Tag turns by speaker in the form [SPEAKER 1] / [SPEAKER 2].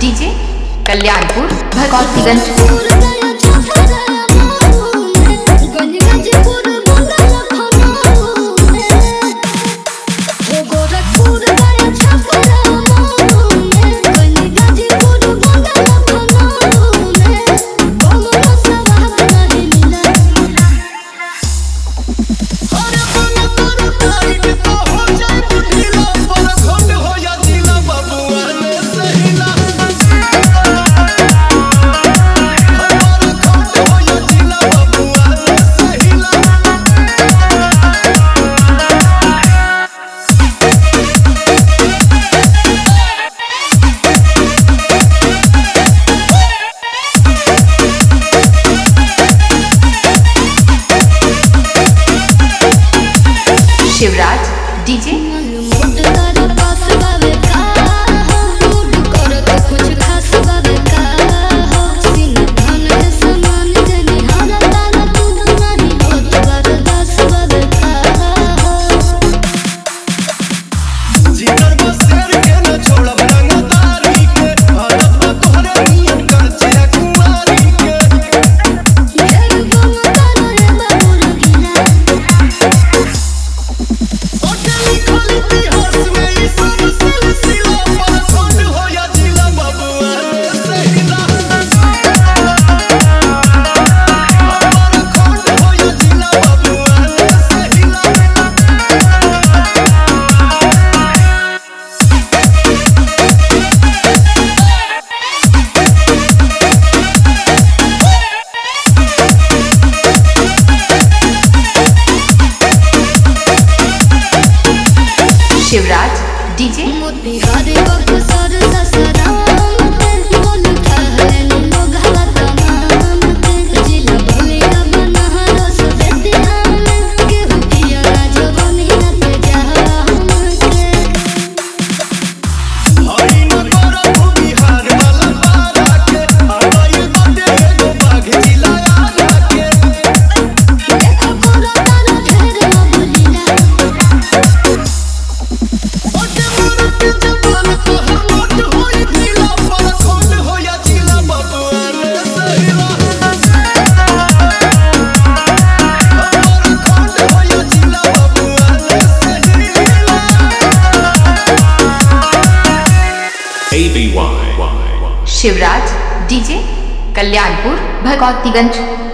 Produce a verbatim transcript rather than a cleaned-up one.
[SPEAKER 1] DJ Kalyanpur Bhagwatiganj. Shivraj DJ Shivraj DJ Motihari वक्त सर ससराम बोल कहले लोग हवा तमाम जिला भोलिया बनारस बेतिया के हुकिया राजवनी न जा हमके हरी न करो बिहार वाला पारा के आइल बदे एगो बाघ जिला आला के देखो करो तारा ढेर बोलिया शिवराज डीजे कल्याणपुर भगवतीगंज।